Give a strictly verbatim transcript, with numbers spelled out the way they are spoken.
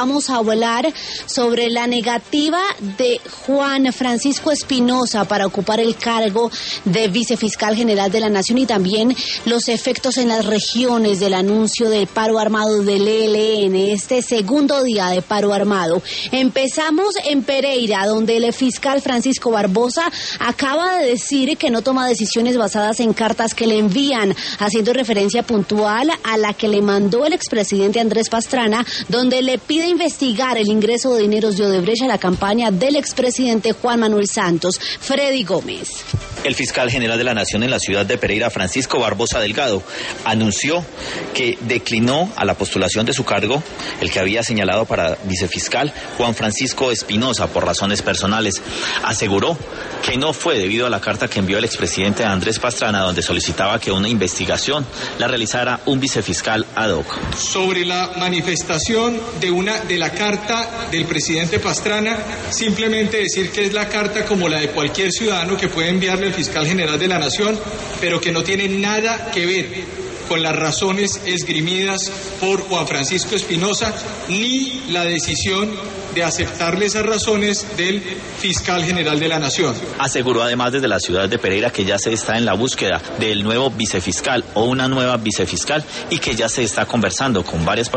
Vamos a hablar sobre la negativa de Juan Francisco Espinosa para ocupar el cargo de vicefiscal general de la Nación y también los efectos en las regiones del anuncio del paro armado del E L N, este segundo día de paro armado. Empezamos en Pereira, donde el fiscal Francisco Barbosa acaba de decir que no toma decisiones basadas en cartas que le envían, haciendo referencia puntual a la que le mandó el expresidente Andrés Pastrana, donde le pide investigar el ingreso de dineros de Odebrecht a la campaña del expresidente Juan Manuel Santos. Freddy Gómez. El fiscal general de la Nación en la ciudad de Pereira, Francisco Barbosa Delgado, anunció que declinó a la postulación de su cargo, el que había señalado para vicefiscal Juan Francisco Espinosa, por razones personales. Aseguró que no fue debido a la carta que envió el expresidente Andrés Pastrana, donde solicitaba que una investigación la realizara un vicefiscal ad hoc. Sobre la manifestación de una de la carta del presidente Pastrana, simplemente decir que es la carta como la de cualquier ciudadano que puede enviarle el fiscal general de la Nación, pero que no tiene nada que ver con las razones esgrimidas por Juan Francisco Espinosa, ni la decisión de aceptarle esas razones del fiscal general de la Nación. Aseguró además desde la ciudad de Pereira que ya se está en la búsqueda del nuevo vicefiscal o una nueva vicefiscal y que ya se está conversando con varias personas